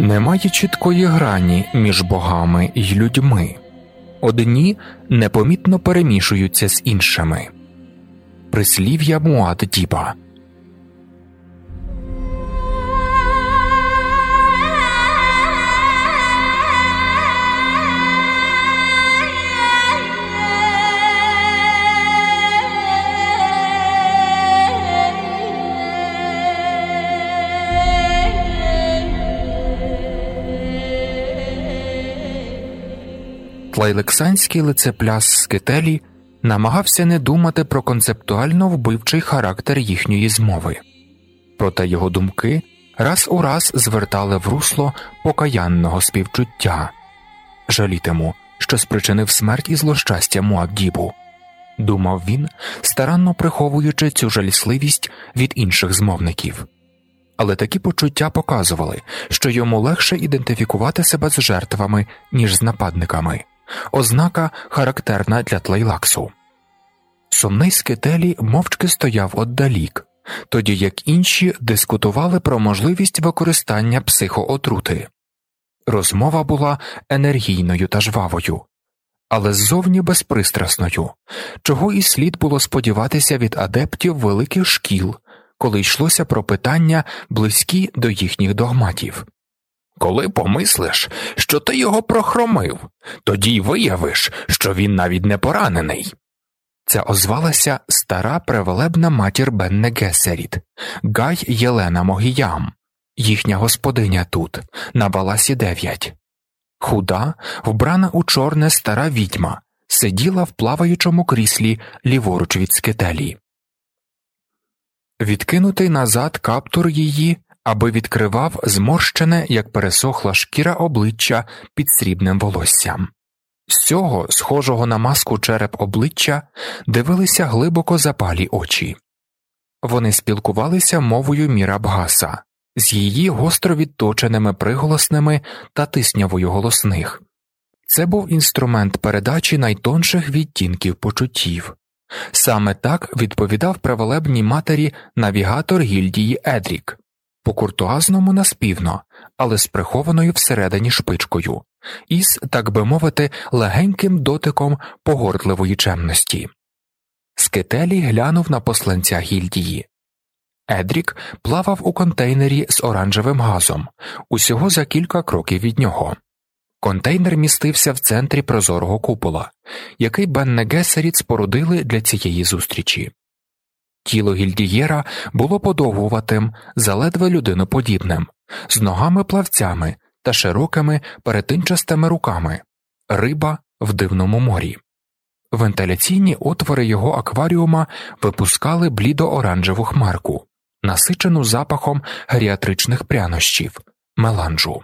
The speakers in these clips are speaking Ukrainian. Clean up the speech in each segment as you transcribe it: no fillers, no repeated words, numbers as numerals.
Немає чіткої грані між богами й людьми. Одні непомітно перемішуються з іншими. Прислів'я Муад'діба. Тлейлексанський лицепляс Скителі намагався не думати про концептуально вбивчий характер їхньої змови. Проте його думки раз у раз звертали в русло покаянного співчуття. «Жалітиму, що спричинив смерть і злощастя Муад'дібу», – думав він, старанно приховуючи цю жалісливість від інших змовників. Але такі почуття показували, що йому легше ідентифікувати себе з жертвами, ніж з нападниками. Ознака, характерна для Тлейлаксу. Сумний Скителі мовчки стояв отдалік, тоді як інші дискутували про можливість використання психоотрути. Розмова була енергійною та жвавою, але ззовні безпристрасною, чого і слід було сподіватися від адептів великих шкіл, коли йшлося про питання, близькі до їхніх догматів. «Коли помислиш, що ти його прохромив, тоді й виявиш, що він навіть не поранений». Це озвалася стара превелебна матір Бенне Гесеріт, Гай Єлена Могіям, їхня господиня тут, на Баласі 9. Худа, вбрана у чорне стара відьма, сиділа в плаваючому кріслі ліворуч від Скителі. Відкинутий назад каптур її, аби відкривав зморщене, як пересохла шкіра обличчя під срібним волоссям. З цього, схожого на маску череп обличчя, дивилися глибоко запалі очі. Вони спілкувалися мовою Мірабгаса, з її гостро відточеними приголосними та тиснявою голосних. Це був інструмент передачі найтонших відтінків почуттів. Саме так відповідав превелебній матері навігатор гільдії Едрік, по-куртуазному наспівно, але з прихованою всередині шпичкою, із, так би мовити, легеньким дотиком погордливої чемності. Скителі глянув на посланця гільдії. Едрік плавав у контейнері з оранжевим газом, усього за кілька кроків від нього. Контейнер містився в центрі прозорого купола, який Бенне Гесеріт спорудили для цієї зустрічі. Тіло гільдієра було подовгуватим, заледве людиноподібним, з ногами-плавцями та широкими перетинчастими руками, риба в дивному морі. Вентиляційні отвори його акваріума випускали блідо-оранжеву хмарку, насичену запахом геріатричних прянощів – меланжу.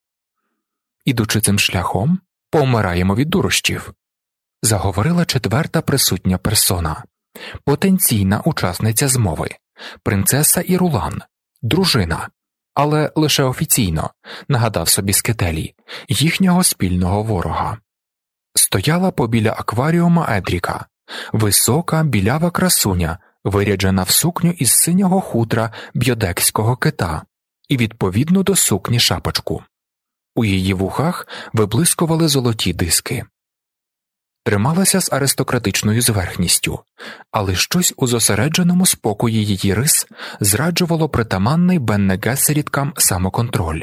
«Ідучи цим шляхом, повмираємо від дурощів», – заговорила четверта присутня персона. Потенційна учасниця змови, принцеса Ірулан, дружина, але лише офіційно, нагадав собі Скителі, їхнього спільного ворога. Стояла побіля акваріума Едріка, висока білява красуня, виряджена в сукню із синього хутра бьодекського кита і відповідно до сукні шапочку. У її вухах виблискували золоті диски. Трималася з аристократичною зверхністю, але щось у зосередженому спокої її рис зраджувало притаманний Бенне Гесеріткам самоконтроль.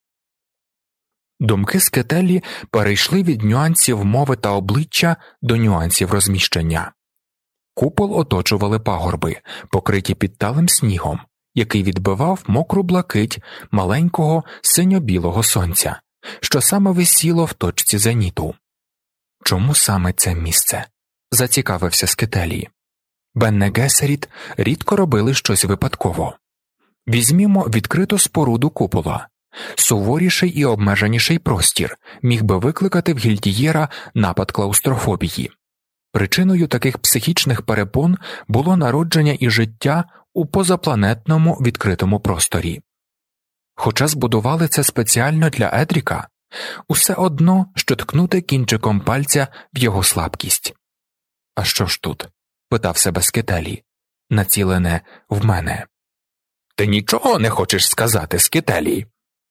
Думки Скителі перейшли від нюансів мови та обличчя до нюансів розміщення. Купол оточували пагорби, покриті підталим снігом, який відбивав мокру блакить маленького синьо-білого сонця, що саме висіло в точці зеніту. Чому саме це місце? Зацікавився Скителі. Бенне Гесеріт рідко робили щось випадково. Візьмімо відкриту споруду купола. Суворіший і обмеженіший простір міг би викликати в гільдієра напад клаустрофобії. Причиною таких психічних перепон було народження і життя у позапланетному відкритому просторі. Хоча збудували це спеціально для Едріка, усе одно, що ткнути кінчиком пальця в його слабкість. «А що ж тут?» – питав себе Скителі. «Націлене в мене». «Ти нічого не хочеш сказати, Скителі?»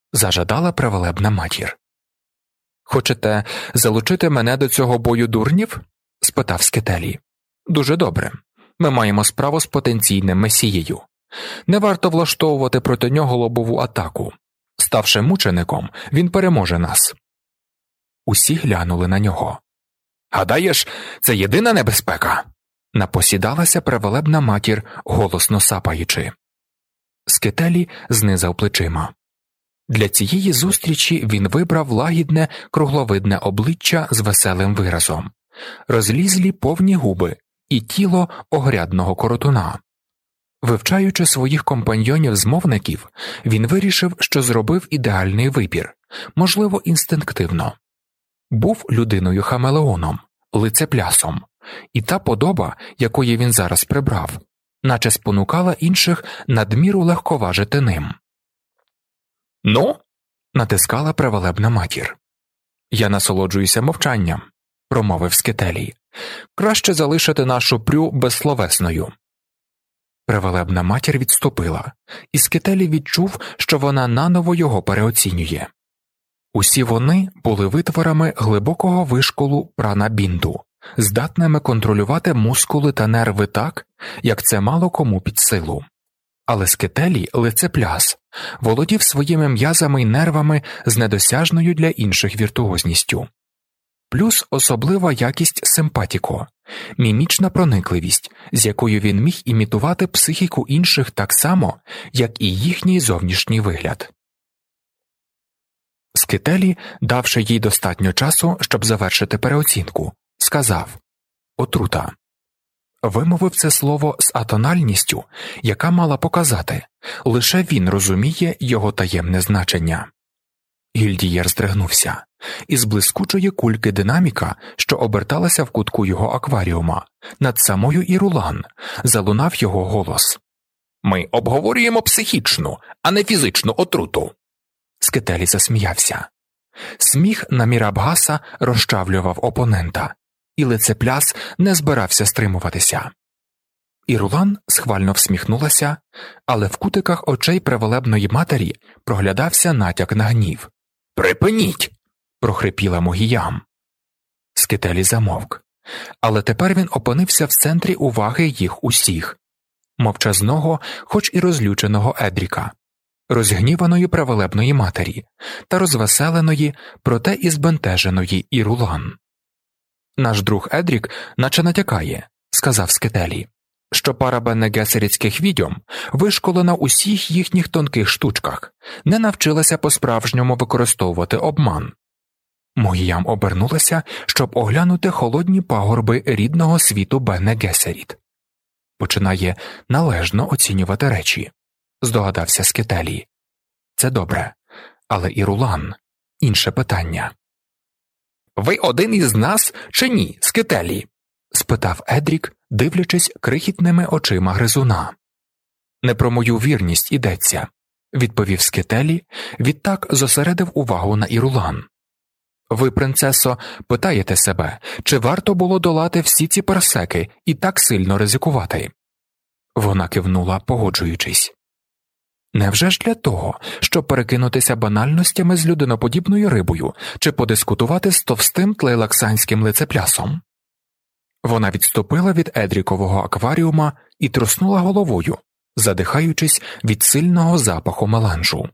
зажадала превелебна матір. «Хочете залучити мене до цього бою дурнів?» – спитав Скетелі. «Дуже добре. Ми маємо справу з потенційним месією. Не варто влаштовувати проти нього лобову атаку. Ставши мучеником, він переможе нас». Усі глянули на нього. «Гадаєш, це єдина небезпека?» – напосідалася превелебна матір, голосно сапаючи. Скетелі знизав плечима. Для цієї зустрічі він вибрав лагідне, кругловидне обличчя з веселим виразом, розлізлі повні губи і тіло огрядного коротуна. Вивчаючи своїх компаньйонів-змовників, він вирішив, що зробив ідеальний вибір, можливо, інстинктивно. Був людиною-хамелеоном, лицеплясом, і та подоба, якої він зараз прибрав, наче спонукала інших надміру легковажити ним. «Ну?» – натискала превелебна матір. «Я насолоджуюся мовчанням», – промовив Скетелі. «Краще залишити нашу прю безсловесною». Превелебна матір відступила, і Скетелі відчув, що вона наново його переоцінює. Усі вони були витворами глибокого вишколу прана-бінду, здатними контролювати мускули та нерви так, як це мало кому під силу. Але Скетелі, лицепляс, володів своїми м'язами й нервами з недосяжною для інших віртуозністю. Плюс особлива якість симпатіко, мімічна проникливість, з якою він міг імітувати психіку інших так само, як і їхній зовнішній вигляд. Скетелі, давши їй достатньо часу, щоб завершити переоцінку, сказав «Отрута». Вимовив це слово з атональністю, яка мала показати, лише він розуміє його таємне значення. Гільдієр здригнувся. Із блискучої кульки динаміка, що оберталася в кутку його акваріума, над самою Ірулан, залунав його голос. «Ми обговорюємо психічну, а не фізичну отруту». Скетелі засміявся. Сміх на Мірабгаса розчавлював опонента, і лицепляс не збирався стримуватися. Ірулан схвально всміхнулася, але в кутиках очей превелебної матері проглядався натяк на гнів. «Припиніть!» – прохрипіла Могіям. Скетелі замовк, але тепер він опинився в центрі уваги їх усіх – мовчазного, хоч і розлюченого Едріка, розгніваної превелебної матері та розвеселеної, проте і збентеженої Ірулан. «Наш друг Едрік наче натякає», – сказав Скетелі, що пара бенне-гесерітських відьом, вишколена у всіх їхніх тонких штучках, не навчилася по-справжньому використовувати обман. Могіям обернулася, щоб оглянути холодні пагорби рідного світу Бенне-Гесеріт. Починає належно оцінювати речі, здогадався Скетелі. Це добре, але Ірулан – інше питання. «Ви один із нас чи ні, Скетелі?» – спитав Едрік, дивлячись крихітними очима гризуна. «Не про мою вірність йдеться», – відповів Скетелі, відтак зосередив увагу на Ірулан. «Ви, принцесо, питаєте себе, чи варто було долати всі ці персеки і так сильно ризикувати?» Вона кивнула, погоджуючись. «Невже ж для того, щоб перекинутися банальностями з людиноподібною рибою чи подискутувати з товстим тлейлаксанським лицеплясом?» Вона відступила від Едрікового акваріума і труснула головою, задихаючись від сильного запаху меланжу.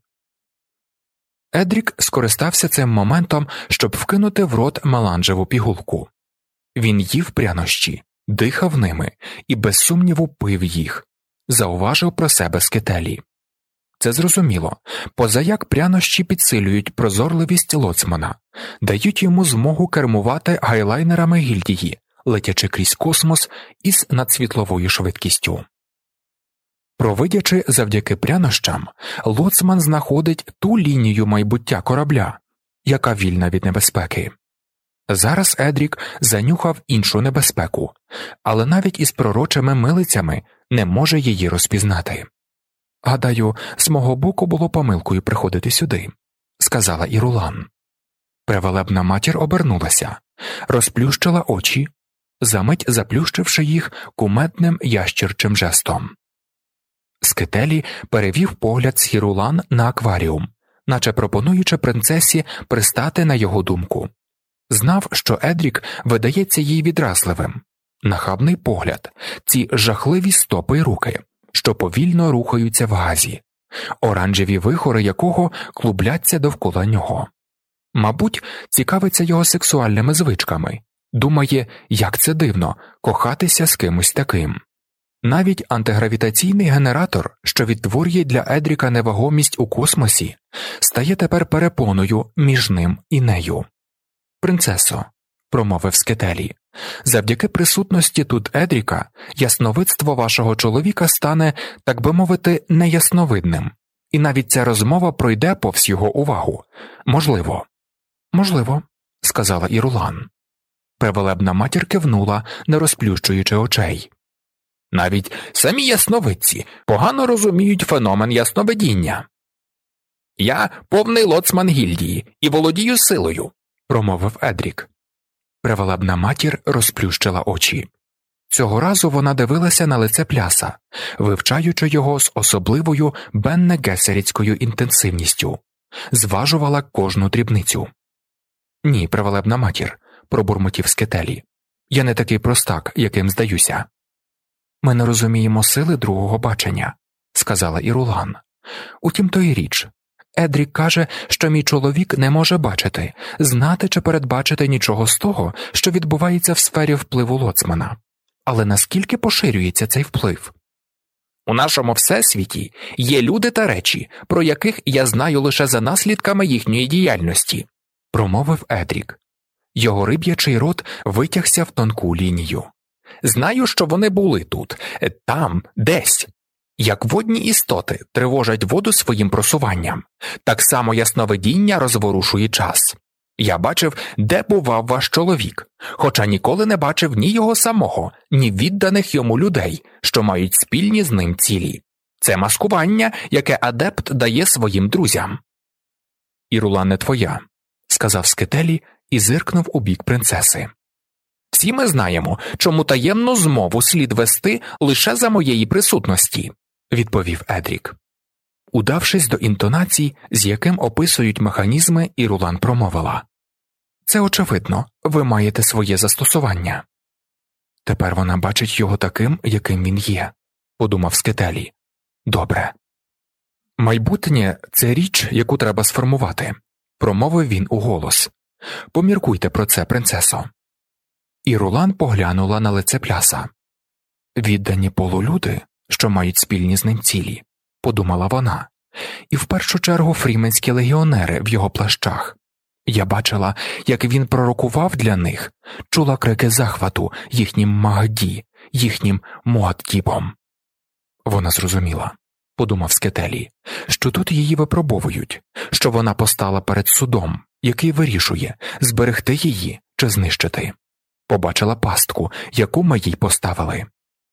Едрік скористався цим моментом, щоб вкинути в рот меланжеву пігулку. Він їв прянощі, дихав ними і без сумніву пив їх, зауважив про себе Скетелі. Це зрозуміло, позаяк прянощі підсилюють прозорливість лоцмана, дають йому змогу кермувати гайлайнерами гільдії, летячи крізь космос із надсвітловою швидкістю. Провидячи завдяки прянощам, лоцман знаходить ту лінію майбуття корабля, яка вільна від небезпеки. Зараз Едрік занюхав іншу небезпеку, але навіть із пророчими милицями не може її розпізнати. «Гадаю, з мого боку було помилкою приходити сюди», – сказала Ірулан. Превелебна матір обернулася, розплющила очі, замить заплющивши їх кумедним ящірчим жестом. Скетелі перевів погляд з Ірулан на акваріум, наче пропонуючи принцесі пристати на його думку. Знав, що Едрік видається їй відразливим. Нахабний погляд, ці жахливі стопи й руки, що повільно рухаються в газі, оранжеві вихори якого клубляться довкола нього. Мабуть, цікавиться його сексуальними звичками, думає, як це дивно – кохатися з кимось таким. Навіть антигравітаційний генератор, що відтворює для Едріка невагомість у космосі, стає тепер перепоною між ним і нею. «Принцесо», – промовив Скетелі, – «завдяки присутності тут Едріка, ясновидство вашого чоловіка стане, так би мовити, неясновидним, і навіть ця розмова пройде повз його увагу. Можливо». «Можливо», – сказала Ірулан. Превелебна матір кивнула, не розплющуючи очей. «Навіть самі ясновидці погано розуміють феномен ясновидіння». «Я повний лоцман гільдії і володію силою», – промовив Едрік. Превелебна матір розплющила очі. Цього разу вона дивилася на лице Пляса, вивчаючи його з особливою бенне-гесерітською інтенсивністю, зважувала кожну дрібницю. «Ні, превелебна матір», – пробурмотів Скетелі, – «я не такий простак, яким здаюся». «Ми не розуміємо сили другого бачення», – сказала Ірулан. «Утім, то й річ. Едрік каже, що мій чоловік не може бачити, знати чи передбачити нічого з того, що відбувається в сфері впливу лоцмана. Але наскільки поширюється цей вплив? У нашому всесвіті є люди та речі, про яких я знаю лише за наслідками їхньої діяльності», – промовив Едрік. Його риб'ячий рот витягся в тонку лінію. «Знаю, що вони були тут, там, десь. Як водні істоти тривожать воду своїм просуванням, так само ясновидіння розворушує час. Я бачив, де бував ваш чоловік, хоча ніколи не бачив ні його самого, ні відданих йому людей, що мають спільні з ним цілі. Це маскування, яке адепт дає своїм друзям». «Ірула не твоя», – сказав Скетелі і зиркнув у бік принцеси. «Всі ми знаємо, чому таємну змову слід вести лише за моєї присутності», – відповів Едрік. Удавшись до інтонацій, з яким описують механізми, Ірулан промовила: «Це очевидно, ви маєте своє застосування». «Тепер вона бачить його таким, яким він є», – подумав Скетелі. «Добре». «Майбутнє – це річ, яку треба сформувати», – промовив він уголос. «Поміркуйте про це, принцесо». Ірулан поглянула на лице Пляса. «Віддані полулюди, що мають спільні з ним цілі», – подумала вона, «і в першу чергу фріменські легіонери в його плащах. Я бачила, як він пророкував для них, чула крики захвату їхнім Магді, їхнім Муаддібом». Вона зрозуміла, подумав Скетелі, що тут її випробовують, що вона постала перед судом, який вирішує, зберегти її чи знищити. Побачила пастку, яку ми їй поставили.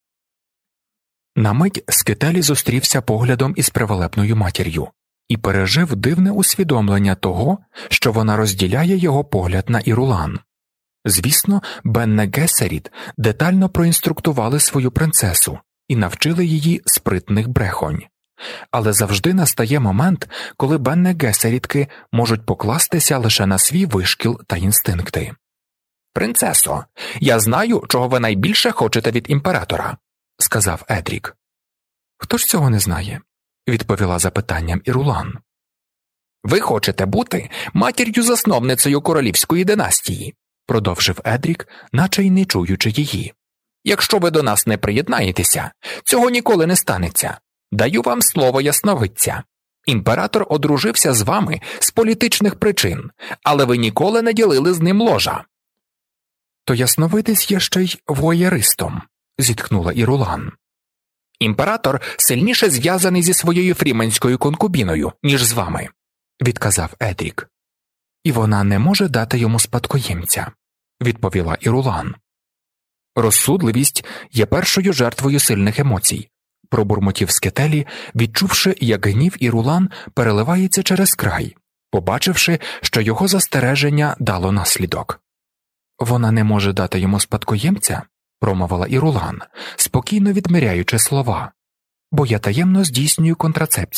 На мить Скетелі зустрівся поглядом із превелебною матір'ю і пережив дивне усвідомлення того, що вона розділяє його погляд на Ірулан. Звісно, Бенне Гесеріт детально проінструктували свою принцесу і навчили її спритних брехонь. Але завжди настає момент, коли Бенне Гесерітки можуть покластися лише на свій вишкіл та інстинкти. «Принцесо, я знаю, чого ви найбільше хочете від імператора», – сказав Едрік. «Хто ж цього не знає?» – відповіла запитанням Ірулан. «Ви хочете бути матір'ю-засновницею королівської династії», – продовжив Едрік, наче й не чуючи її. «Якщо ви до нас не приєднаєтеся, цього ніколи не станеться. Даю вам слово ясновидця. Імператор одружився з вами з політичних причин, але ви ніколи не ділили з ним ложа». «То ясновидець є ще й воєристом», – зітхнула Ірулан. «Імператор сильніше зв'язаний зі своєю фріменською конкубіною, ніж з вами», – відказав Едрік. «І вона не може дати йому спадкоємця», – відповіла Ірулан. «Розсудливість є першою жертвою сильних емоцій», – пробурмотів Скетелі, відчувши, як гнів Ірулан переливається через край, побачивши, що його застереження дало наслідок. «Вона не може дати йому спадкоємця», – промовила Ірулан, спокійно відміряючи слова, «бо я таємно здійснюю контрацепцію.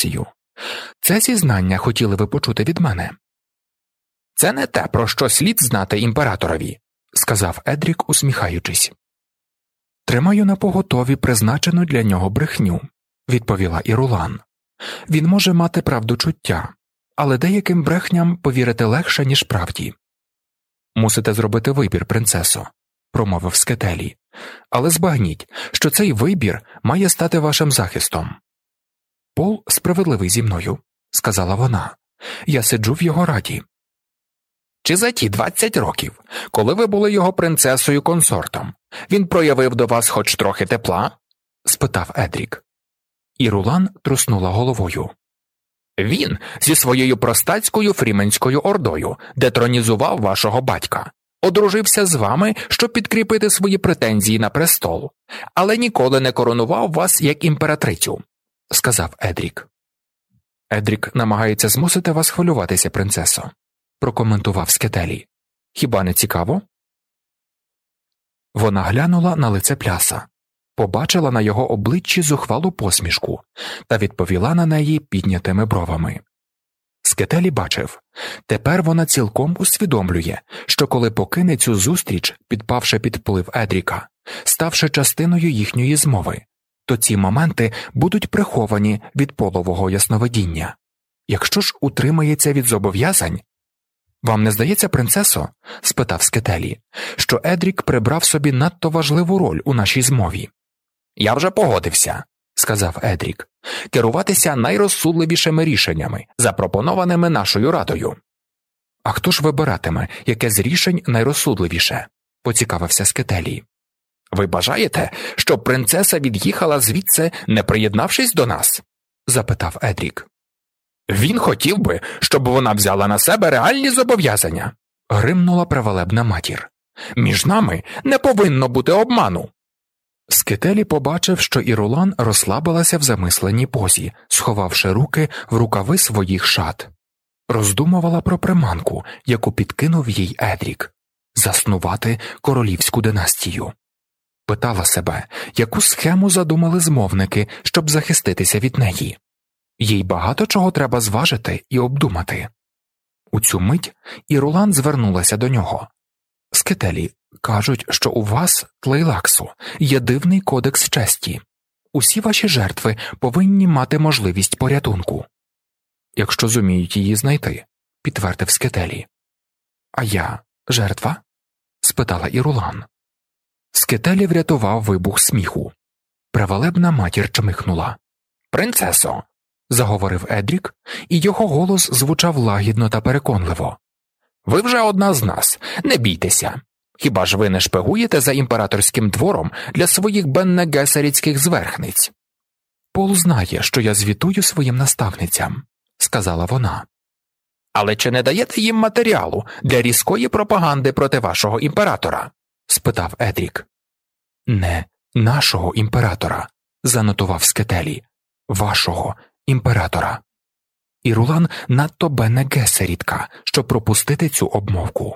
Це зізнання хотіли ви почути від мене. Це не те, про що слід знати імператорові, сказав Едрік, усміхаючись. Тримаю напоготові призначену для нього брехню, відповіла Ірулан. Він може мати правдочуття, але деяким брехням повірити легше, ніж правді. Мусите зробити вибір, принцесо, промовив Скетелі, але збагніть, що цей вибір має стати вашим захистом. Пол справедливий зі мною, сказала вона. Я сиджу в його раді. Чи за ті 20 років, коли ви були його принцесою-консортом, він проявив до вас хоч трохи тепла? Спитав Едрік. Ірулан труснула головою. Він зі своєю простацькою фріменською ордою детронізував вашого батька, одружився з вами, щоб підкріпити свої претензії на престол, але ніколи не коронував вас як імператрицю, сказав Едрік. Едрік намагається змусити вас хвилюватися, принцесо, прокоментував Скетелі. Хіба не цікаво? Вона глянула на лице Пляса, побачила на його обличчі зухвалу посмішку та відповіла на неї піднятими бровами. Скетелі бачив, тепер вона цілком усвідомлює, що коли покине цю зустріч, підпавши під вплив Едріка, ставши частиною їхньої змови, то ці моменти будуть приховані від полового ясновидіння. Якщо ж утримається від зобов'язань, «Вам не здається, принцесо, – спитав Скетелі, – що Едрік прибрав собі надто важливу роль у нашій змові?» «Я вже погодився», – сказав Едрік, – «керуватися найрозсудливішими рішеннями, запропонованими нашою радою». «А хто ж вибиратиме, яке з рішень найрозсудливіше?» – поцікавився Скетелі. «Ви бажаєте, щоб принцеса від'їхала звідси, не приєднавшись до нас?» – запитав Едрік. «Він хотів би, щоб вона взяла на себе реальні зобов'язання», – гримнула праволебна матір. «Між нами не повинно бути обману». Скетелі побачив, що Ірулан розслабилася в замисленій позі, сховавши руки в рукави своїх шат. Роздумувала про приманку, яку підкинув їй Едрік – заснувати королівську династію. Питала себе, яку схему задумали змовники, щоб захиститися від неї. Їй багато чого треба зважити і обдумати. У цю мить Ірулан звернулася до нього. «Скетелі, кажуть, що у вас, Тлейлаксу, є дивний кодекс честі. Усі ваші жертви повинні мати можливість порятунку». «Якщо зуміють її знайти», – підтвердив Скетелі. «А я жертва?» – спитала Ірулан. Скетелі врятував вибух сміху. Праволебна матір чмихнула. «Принцесо», – заговорив Едрік, і його голос звучав лагідно та переконливо. «Ви вже одна з нас, не бійтеся. Хіба ж ви не шпигуєте за імператорським двором для своїх бенне-гесерітських зверхниць?» «Пол знає, що я звітую своїм наставницям», – сказала вона. «Але чи не даєте їм матеріалу для різкої пропаганди проти вашого імператора?» – спитав Едрік. «Не нашого імператора», – занотував Скетелі. «Вашого імператора». Ірулан надто бенне-гесерітка, щоб пропустити цю обмовку.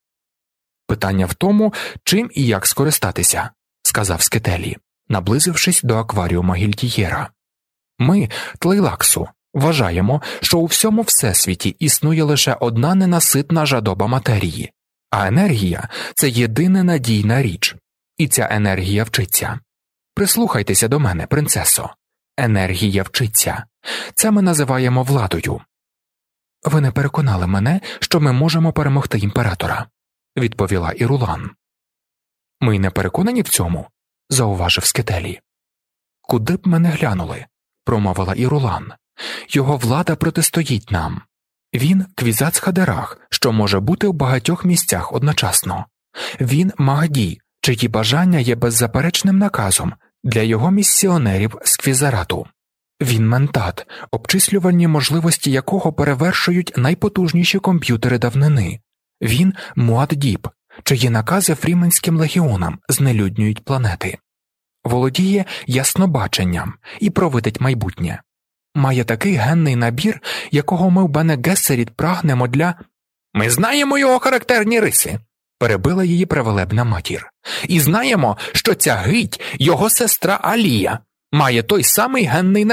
«Питання в тому, чим і як скористатися», – сказав Скетелі, наблизившись до акваріума Гільтієра. «Ми, Тлейлаксу, вважаємо, що у всьому всесвіті існує лише одна ненаситна жадоба матерії, а енергія – це єдина надійна річ, і ця енергія вчиться. Прислухайтеся до мене, принцесо. Енергія вчиться. Це ми називаємо владою». «Ви не переконали мене, що ми можемо перемогти імператора», – відповіла Ірулан. «Ми й не переконані в цьому», – зауважив Скетелі. «Куди б ми не глянули», – промовила Ірулан. «Його влада протистоїть нам. Він – Квізац-Хадерах, що може бути в багатьох місцях одночасно. Він – Магді, чиї бажання є беззаперечним наказом для його місіонерів з Квізарату. Він – Ментат, обчислювальні можливості якого перевершують найпотужніші комп'ютери давнини. Він – Муаддіб, чиї накази фріменським легіонам знелюднюють планети. Володіє яснобаченням і провидить майбутнє. Має такий генний набір, якого ми в Бене-Гессеріт прагнемо для...» «Ми знаємо його характерні риси», – перебила її праволебна матір. «І знаємо, що ця гить, його сестра Алія, має той самий генний набір.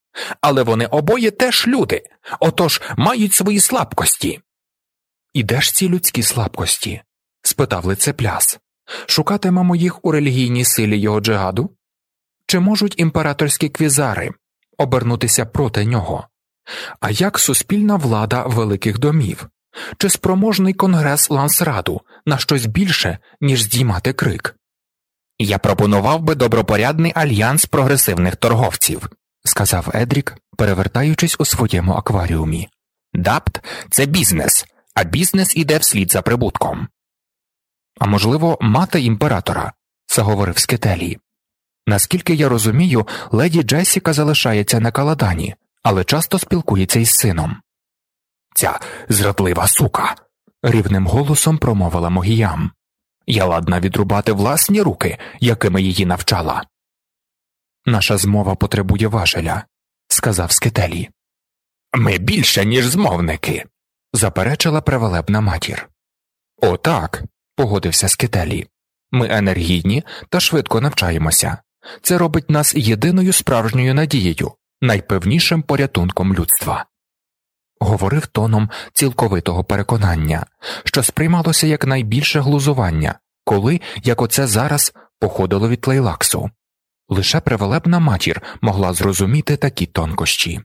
Але вони обоє теж люди, отож мають свої слабкості. І де ж ці людські слабкості? Спитав лицепляс. Шукатимемо їх у релігійній силі його джигаду? Чи можуть імператорські квізари обернутися проти нього? А як суспільна влада великих домів? Чи спроможний конгрес Лансраду на щось більше, ніж здіймати крик? «Я пропонував би добропорядний альянс прогресивних торговців», – сказав Едрік, перевертаючись у своєму акваріумі. «Дапт – це бізнес, а бізнес іде вслід за прибутком». «А можливо, мати імператора?» – заговорив Скетелі. «Наскільки я розумію, леді Джесіка залишається на Каладані, але часто спілкується із сином». «Ця зрадлива сука!» – рівним голосом промовила Могіям. «Я ладна відрубати власні руки, якими її навчала». «Наша змова потребує важеля», – сказав Скетелі. «Ми більше, ніж змовники», – заперечила превелебна матір. «О, так», – погодився Скетелі. «Ми енергійні та швидко навчаємося. Це робить нас єдиною справжньою надією, найпевнішим порятунком людства». Говорив тоном цілковитого переконання, що сприймалося як найбільше глузування, коли, як оце зараз, походило від Тлейлаксу. Лише превелебна матір могла зрозуміти такі тонкощі.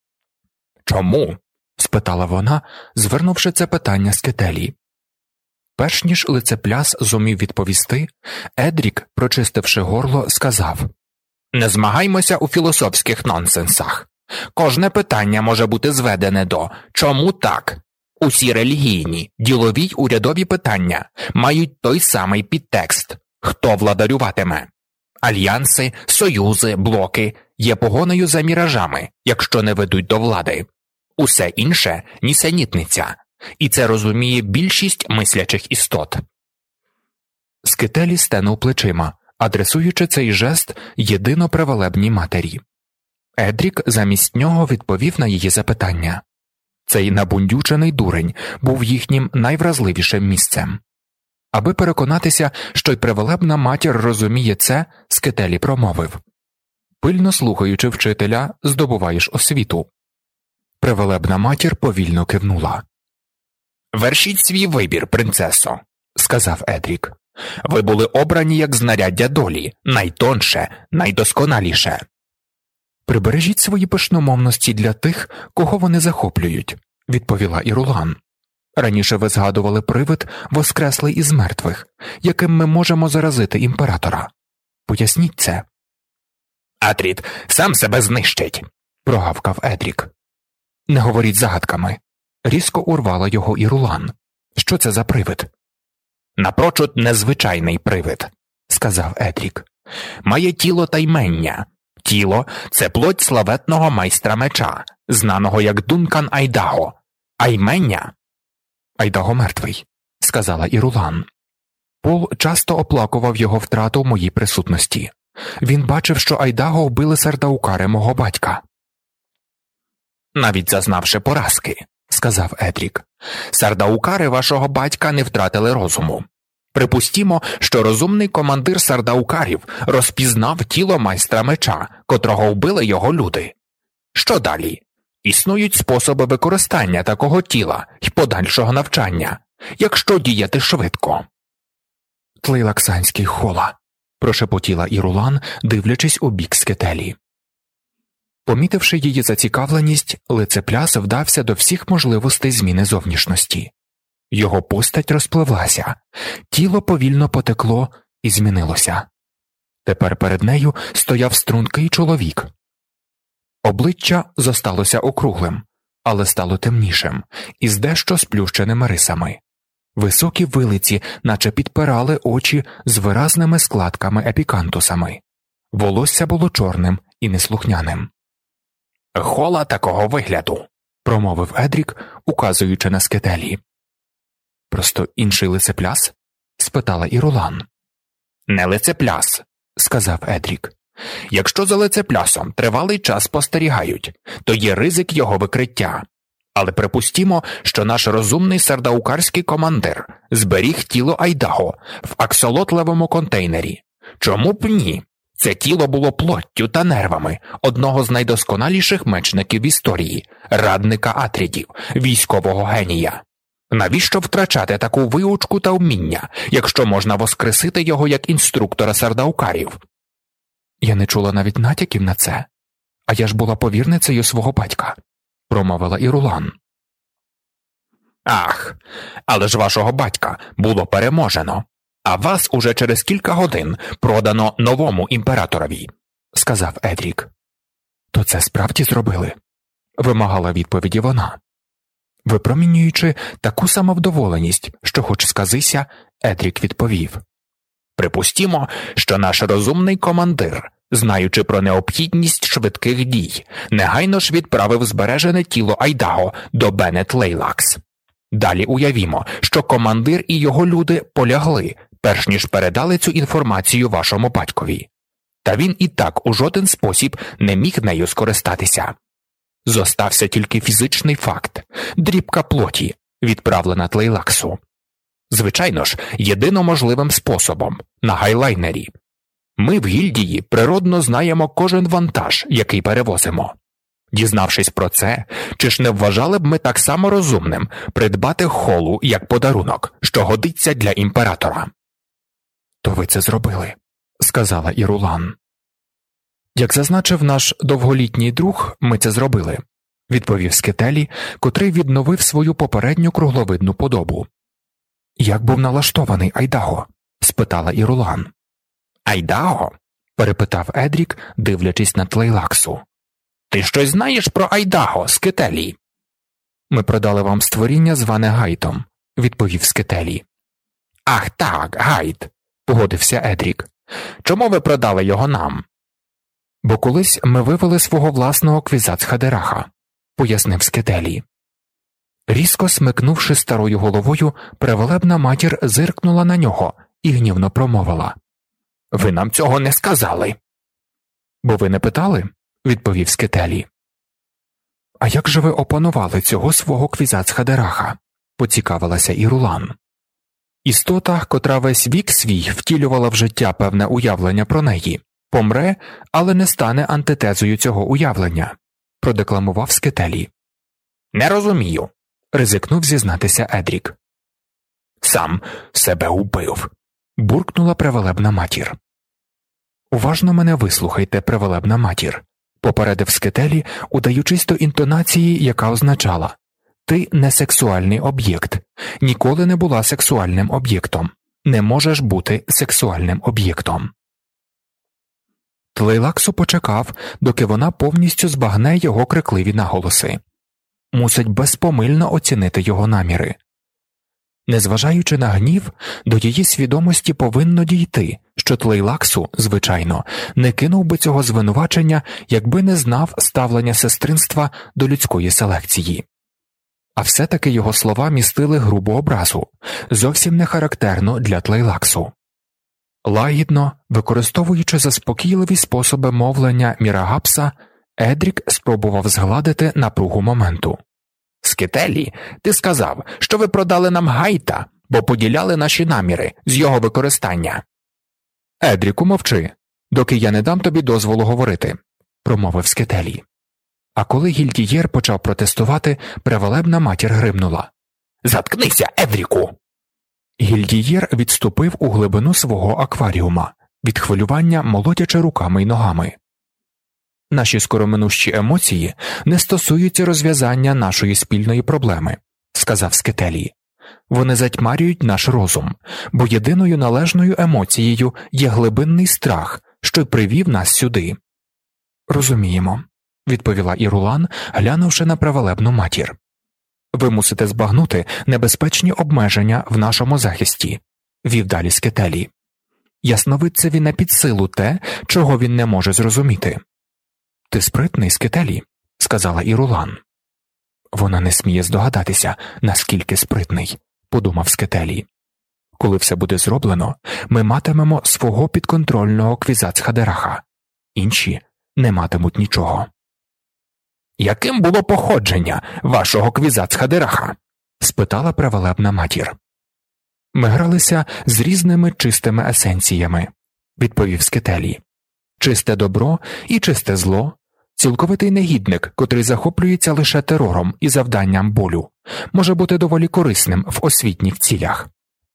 «Чому?» – спитала вона, звернувши це питання Скетелі. Перш ніж лицепляс зумів відповісти, Едрік, прочистивши горло, сказав: «Не змагаймося у філософських нонсенсах. Кожне питання може бути зведене до «чому так?». Усі релігійні, ділові й урядові питання мають той самий підтекст – хто владарюватиме. Альянси, союзи, блоки є погоною за міражами, якщо не ведуть до влади. Усе інше – нісенітниця. І це розуміє більшість мислячих істот». Скетелі стенув плечима, адресуючи цей жест єдино превелебній матері. Едрік замість нього відповів на її запитання. Цей набундючений дурень був їхнім найвразливішим місцем. Аби переконатися, що й превелебна матір розуміє це, Скетелі промовив: «Пильно слухаючи вчителя, здобуваєш освіту». Превелебна матір повільно кивнула. «Вершіть свій вибір, принцесо», – сказав Едрік. «Ви були обрані як знаряддя долі, найтонше, найдосконаліше». «Прибережіть свої пишномовності для тих, кого вони захоплюють», – відповіла Ірулан. «Раніше ви згадували привид, воскреслий із мертвих, яким ми можемо заразити імператора. Поясніть це». «Атрід сам себе знищить», – прогавкав Едрік. «Не говоріть загадками», – різко урвала його Ірулан. «Що це за привид?» «Напрочуд незвичайний привид», – сказав Едрік. «Має тіло та ймення. Тіло – це плоть славетного майстра меча, знаного як Дункан Айдаго. А ймення?» «Айдаго мертвий», – сказала Ірулан. Пол часто оплакував його втрату в моїй присутності. Він бачив, що Айдаго вбили сардаукари мого батька. «Навіть зазнавши поразки», – сказав Едрік, – «сардаукари вашого батька не втратили розуму. Припустімо, що розумний командир сардаукарів розпізнав тіло майстра меча, котрого вбили його люди. Що далі? Існують способи використання такого тіла й подальшого навчання, якщо діяти швидко». «Тлейлаксанський хола», – прошепотіла Ірулан, дивлячись у бік Скетелі. Помітивши її зацікавленість, лицепляс вдався до всіх можливостей зміни зовнішності. Його постать розпливлася, тіло повільно потекло і змінилося. Тепер перед нею стояв стрункий чоловік. Обличчя зосталося округлим, але стало темнішим, із дещо сплющеними рисами. Високі вилиці наче підпирали очі з виразними складками епікантусами. Волосся було чорним і неслухняним. «Хола такого вигляду», – промовив Едрік, указуючи на Скетелі. «Просто інший лицепляс?» – спитала Ірулан. «Не лицепляс», – сказав Едрік. «Якщо за лицеплясом тривалий час спостерігають, то є ризик його викриття. Але припустімо, що наш розумний сардаукарський командир зберіг тіло Айдаго в аксолотлевому контейнері. Чому б ні? Це тіло було плоттю та нервами одного з найдосконаліших мечників історії, радника Атрідів, військового генія. Навіщо втрачати таку виучку та вміння, якщо можна воскресити його як інструктора сардаукарів? Я не чула навіть натяків на це. А я ж була повірницею свого батька, промовила Ірулан. Ах, але ж вашого батька було переможено, а вас уже через кілька годин продано новому імператорові, сказав Едрік. То це справді зробили? Вимагала відповіді вона. Випромінюючи таку самовдоволеність, що хоч сказися, Едрік відповів. Припустімо, що наш розумний командир, знаючи про необхідність швидких дій, негайно ж відправив збережене тіло Айдаго до Беннет Лейлакс. Далі уявімо, що командир і його люди полягли, перш ніж передали цю інформацію вашому батькові. Та він і так у жоден спосіб не міг нею скористатися. Зостався тільки фізичний факт – дрібка плоті, відправлена Тлейлаксу. Звичайно ж, єдино можливим способом – на гайлайнері. Ми в гільдії природно знаємо кожен вантаж, який перевозимо. Дізнавшись про це, чи ж не вважали б ми так само розумним придбати холу як подарунок, що годиться для імператора? То ви це зробили, сказала Ірулан. Як зазначив наш довголітній друг, ми це зробили, відповів Скетелі, котрий відновив свою попередню кругловидну подобу. Як був налаштований Айдаго? Спитала Ірулан. Айдаго? Перепитав Едрік, дивлячись на Тлейлаксу. Ти щось знаєш про Айдаго, Скетелі? Ми продали вам створіння, зване Гайтом, відповів Скетелі. Ах так, Гайт, погодився Едрік. Чому ви продали його нам? Бо колись ми вивели свого власного Квізацхадераха, пояснив Скетелі. Різко смикнувши старою головою, превелебна матір зиркнула на нього і гнівно промовила. Ви нам цього не сказали. Бо ви не питали? Відповів Скетелі. А як же ви опанували цього свого Квізацхадераха? Поцікавилася Ірулан. Істота, котра весь вік свій втілювала в життя певне уявлення про неї, помре, але не стане антитезою цього уявлення, продекламував Скетелі. Не розумію, ризикнув зізнатися Едрік. Сам себе убив, буркнула превелебна матір. Уважно мене вислухайте, превелебна матір, попередив Скетелі, удаючись до інтонації, яка означала: ти не сексуальний об'єкт, ніколи не була сексуальним об'єктом, не можеш бути сексуальним об'єктом. Тлейлаксу почекав, доки вона повністю збагне його крикливі наголоси. Мусить безпомильно оцінити його наміри. Незважаючи на гнів, до її свідомості повинно дійти, що Тлейлаксу, звичайно, не кинув би цього звинувачення, якби не знав ставлення сестринства до людської селекції. А все-таки його слова містили грубу образу, зовсім не характерну для Тлейлаксу. Лагідно, використовуючи заспокійливі способи мовлення Мірагапса, Едрік спробував згладити напругу моменту. «Скетелі, ти сказав, що ви продали нам Гайта, бо поділяли наші наміри з його використання». «Едріку, мовчи, доки я не дам тобі дозволу говорити», – промовив Скетелі. А коли гільдієр почав протестувати, превелебна матір гримнула. «Заткнися, Едріку!» Гільдієр відступив у глибину свого акваріума, від хвилювання молотячи руками й ногами. Наші скороминущі емоції не стосуються розв'язання нашої спільної проблеми, сказав Скетелі. Вони затьмарюють наш розум, бо єдиною належною емоцією є глибинний страх, що й привів нас сюди. Розуміємо, відповіла Ірулан, глянувши на превелебну матір. Ви мусите збагнути небезпечні обмеження в нашому захисті, вів далі Скетелі. Ясновидцеві не під силу те, чого він не може зрозуміти. Ти спритний, Скетелі, сказала Ірулан. Вона не сміє здогадатися, наскільки спритний, подумав Скетелі. Коли все буде зроблено, ми матимемо свого підконтрольного Квізацхадераха. Інші не матимуть нічого. «Яким було походження вашого Квізацхадераха?» – спитала превелебна матір. «Ми гралися з різними чистими есенціями», – відповів Скетелі. чисте добро і чисте зло, цілковитий негідник, котрий захоплюється лише терором і завданням болю, може бути доволі корисним в освітніх цілях.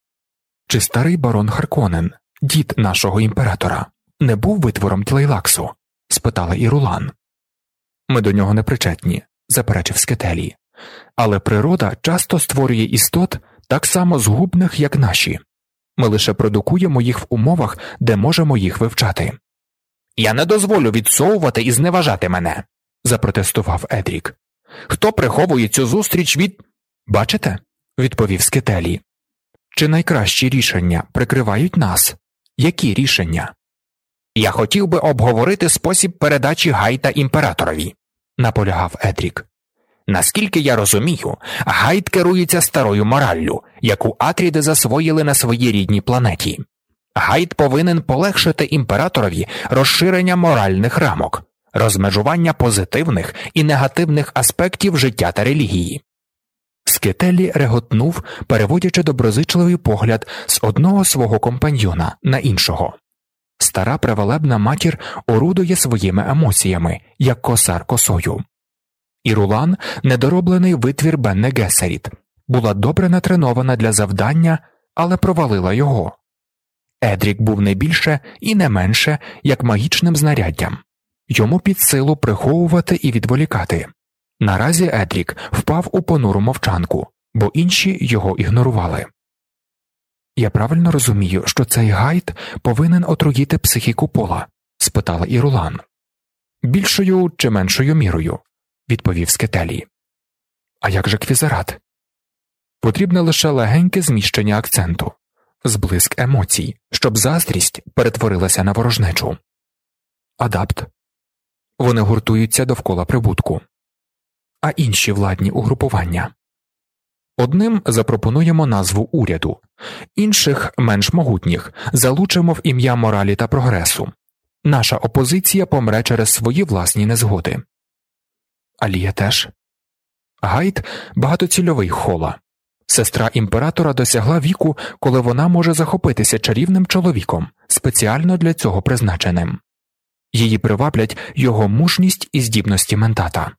Чи старий барон Харконен, дід нашого імператора, не був витвором Тлейлаксу? – спитала Ірулан. Ми до нього не причетні, заперечив Скетелі. Але природа часто створює істот так само згубних, як наші. Ми лише продукуємо їх в умовах, де можемо їх вивчати. «Я не дозволю відсовувати і зневажати мене», – запротестував Едрік. «Хто приховує цю зустріч від...» «Бачите?» – відповів Скетелі. «Чи найкращі рішення прикривають нас? Які рішення?» «Я хотів би обговорити спосіб передачі Гайта імператорові», – наполягав Едрік. «Наскільки я розумію, Гайт керується старою мораллю, яку Атріди засвоїли на своїй рідній планеті. Гайт повинен полегшити імператорові розширення моральних рамок, розмежування позитивних і негативних аспектів життя та релігії». Скетелі реготнув, переводячи доброзичливий погляд з одного свого компаньйона на іншого. Стара привелебна матір орудує своїми емоціями, як косар косою. Ірулан, недороблений витвір Бенне Гесеріт, була добре натренована для завдання, але провалила його. Едрік був не більше і не менше, як магічним знаряддям. Йому під силу приховувати і відволікати. Наразі Едрік впав у понуру мовчанку, бо інші його ігнорували. «Я правильно розумію, що цей Гайт повинен отруїти психіку Пола?» – спитала Ірулан. «Більшою чи меншою мірою», – відповів Скетелі. «А як же Квізарат?» «Потрібне лише легеньке зміщення акценту, зблиск емоцій, щоб заздрість перетворилася на ворожнечу. Адапт. Вони гуртуються довкола прибутку. А інші владні угрупування? Одним запропонуємо назву уряду, інших, менш могутніх, залучимо в ім'я моралі та прогресу. Наша опозиція помре через свої власні незгоди. Алія теж. Гайт – багатоцільовий хола. Сестра імператора досягла віку, коли вона може захопитися чарівним чоловіком, спеціально для цього призначеним. Її приваблять його мужність і здібності ментата.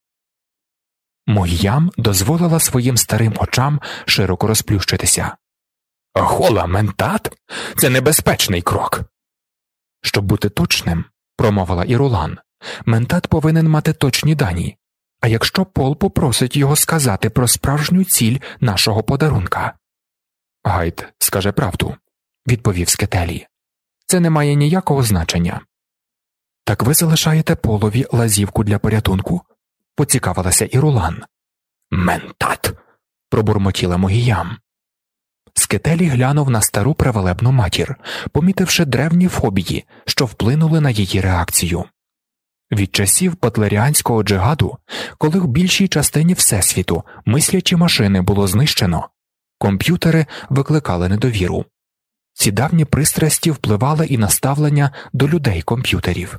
Могіям дозволила своїм старим очам широко розплющитися. «Хола ментат? Це небезпечний крок!» «Щоб бути точним», – промовила Ірулан, – «ментат повинен мати точні дані. А якщо Пол попросить його сказати про справжню ціль нашого подарунка?» «Гайт скаже правду», – відповів Скетелі. «Це не має ніякого значення». «Так ви залишаєте Полові лазівку для порятунку?» – поцікавилася Ірулан. «Ментат!» – пробурмотіла Могіям. Скетелі глянув на стару привелебну матір, помітивши древні фобії, що вплинули на її реакцію. Від часів патлеріанського джигаду, коли в більшій частині Всесвіту мислячі машини було знищено, комп'ютери викликали недовіру. Ці давні пристрасті впливали і на ставлення до людей-комп'ютерів.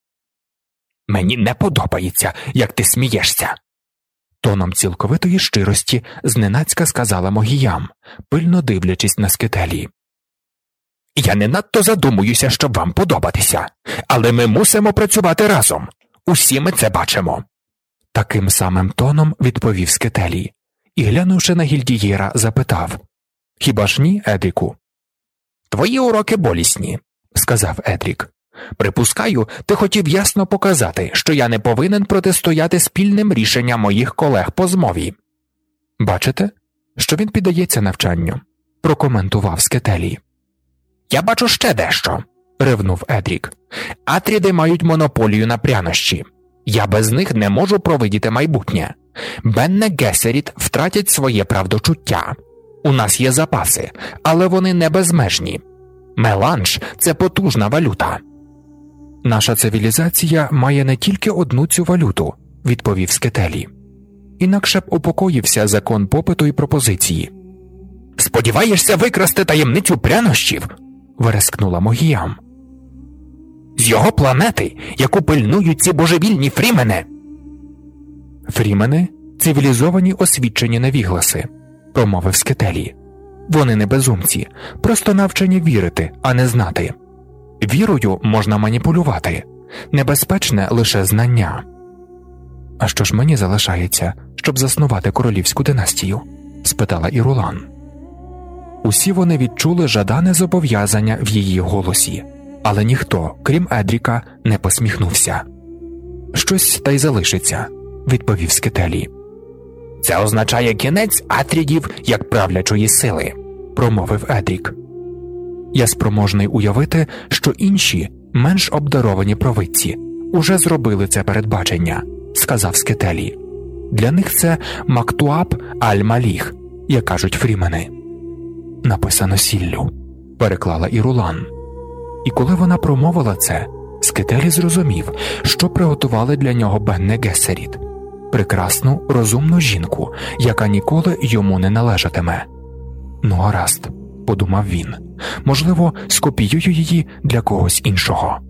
«Мені не подобається, як ти смієшся!» Тоном цілковитої щирості зненацька сказала Могіям, пильно дивлячись на Скетелі. «Я не надто задумуюся, щоб вам подобатися, але ми мусимо працювати разом. Усі ми це бачимо». Таким самим тоном відповів Скетелі і, глянувши на гільдієра, запитав: «Хіба ж ні, Едріку?» «Твої уроки болісні», – сказав Едрік. «Припускаю, ти хотів ясно показати, що я не повинен протистояти спільним рішенням моїх колег по змові». «Бачите, що він піддається навчанню», – прокоментував Скетелі. «Я бачу ще дещо», – ревнув Едрік. «Атріди мають монополію на прянощі. Я без них не можу провидіти майбутнє. Бенне Гесеріт втратять своє правдочуття. У нас є запаси, але вони не безмежні. Меланж – це потужна валюта». «Наша цивілізація має не тільки одну цю валюту», – відповів Скетелі. «Інакше б упокоївся закон попиту і пропозиції». «Сподіваєшся викрасти таємницю прянощів?» – верескнула Могіям. «З його планети, яку пильнують ці божевільні фрімени!» «Фрімени – цивілізовані освічені невігласи», – промовив Скетелі. «Вони не безумці, просто навчені вірити, а не знати. Вірою можна маніпулювати, Небезпечне лише знання. «А що ж мені залишається, щоб заснувати королівську династію?» – спитала Ірулан. Усі вони відчули жадане зобов'язання в її голосі, але ніхто, крім Едріка, не посміхнувся. «Щось та й залишиться», – відповів Скетелі. «Це означає кінець Атрідів як правлячої сили», – промовив Едрік. «Я спроможний уявити, що інші, менш обдаровані провидці, уже зробили це передбачення», – сказав Скетелі. «Для них це Мактуаб аль-Маліх, як кажуть фрімени». «Написано сіллю», – переклала Ірулан. І коли вона промовила це, Скетелі зрозумів, що приготували для нього Бенне Гессеріт – прекрасну, розумну жінку, яка ніколи йому не належатиме. «Ну гаразд», – подумав він, – «можливо, скопіюю її для когось іншого».